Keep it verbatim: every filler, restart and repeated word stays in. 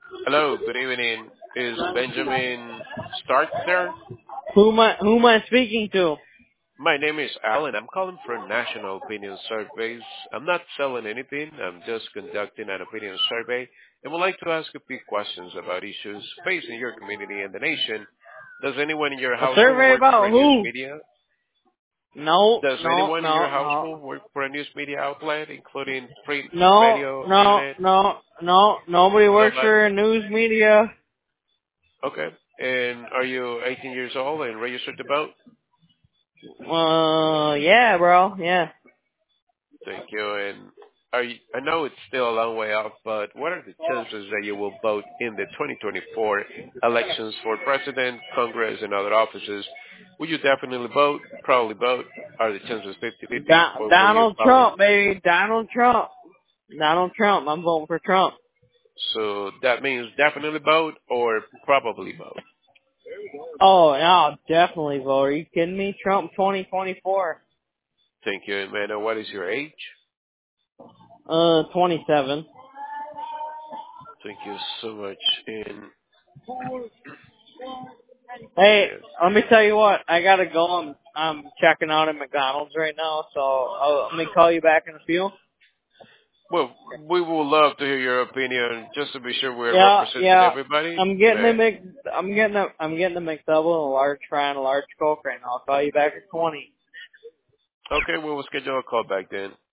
Hello, good evening. Is Benjamin Stark there? Who am I, who am I speaking to? My name is Alan. I'm calling for National Opinion Surveys. I'm not selling anything. I'm just conducting an opinion survey and would like to ask a few questions about issues facing your community and the nation. Does anyone in your A household survey work for about a news who? media? No, Does no, anyone in your no, no. household work for a news media outlet, including print, No, radio, no, internet? no, no. Nobody works Nobody? for news media. Okay. And are you eighteen years old and registered to vote? Uh, yeah, bro, yeah. Thank you. And are you, I know it's still a long way off, but what are the chances that you will vote in the twenty twenty-four elections for president, Congress, and other offices? Will you definitely vote? Probably vote? Are the chances fifty-fifty, Do- or will you Donald probably? Trump, baby. Donald Trump. Donald Trump. I'm voting for Trump. So that means definitely vote or probably vote. Oh, yeah, I'll definitely vote. Are you kidding me? Trump twenty twenty-four. Thank you. And man, what is your age? Uh, twenty-seven. Thank you so much. And Hey, yes. let me tell you what. I gotta go. I'm, I'm checking out at McDonald's right now, so I'll, let me call you back in a few. Well, we would love to hear your opinion, just to be sure we're Yeah, representing yeah. everybody. I'm getting a Man. Mc, I'm getting a, I'm getting a McDouble and a large fry and a large Coke right now. I'll call you back at twenty. Okay, we will schedule a call back then.